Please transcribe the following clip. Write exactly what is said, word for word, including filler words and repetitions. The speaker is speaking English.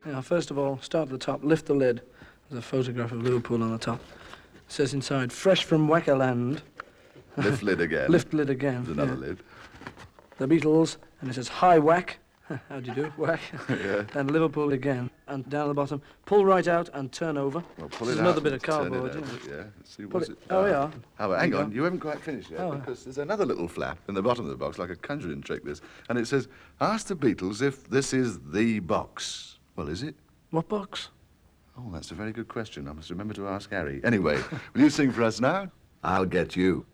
Now, first of all, start at the top, lift the lid. There's a photograph of Liverpool on the top. It says inside, fresh from Wackerland. Lift lid again. Lift lid again. There's another yeah. lid. The Beatles, and it says, hi, Whack. How do you do, Whack? Yeah. And Liverpool again. And down at the bottom, pull right out and turn over. Well, pull This it is another out bit and of cardboard, turn it yeah. over, yeah. Let's see, Put what's it- it? oh, uh, yeah. How, There hang you on, go. you haven't quite finished yet, Oh. because there's another little flap in the bottom of the box, like a conjuring trick, this. And it says, ask the Beatles if this is the box. Well, is it? What box? Oh, that's a very good question. I must remember to ask Harry. Anyway, will you sing for us now? I'll get you.